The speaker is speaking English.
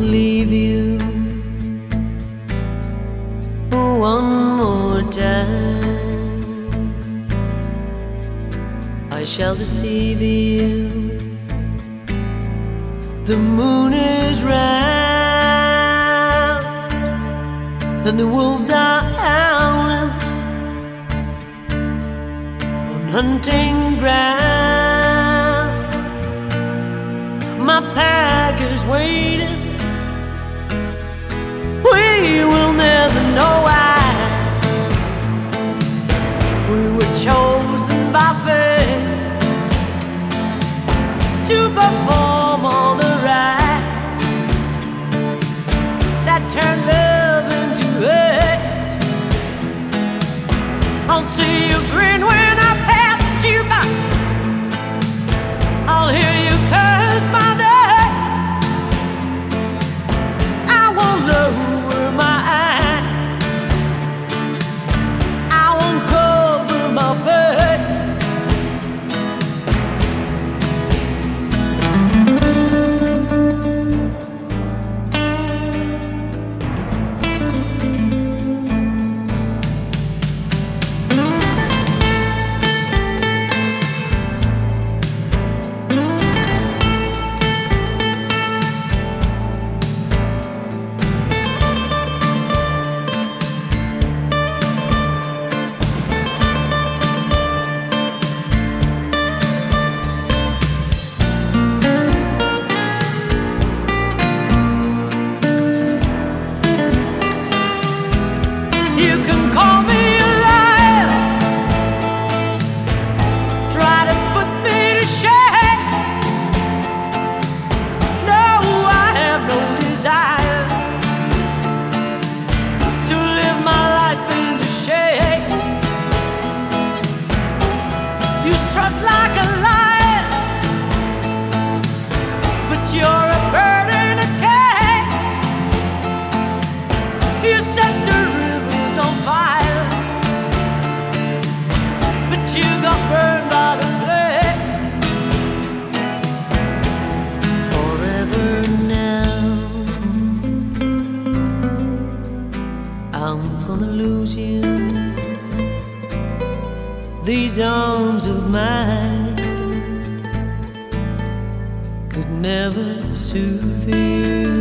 leave you one more time. I shall deceive you. The moon is round and the wolves are howling on hunting ground. My pack is waiting. We will never know why we were chosen by fate to perform all the rites that turn love into hate. I'll see you grin when I pass you by. I'll hear you curse my name. I won't lower my eyes. I won't cover my face. You can call me a liar, try to put me to shame. No, I have no desire to live my life into shame. You strut like a lion, but you're a bird in a cage. You set the rivers on fire, but you got burned by the flames. Forever now, I'm gonna lose you. These arms of mine could never soothe you.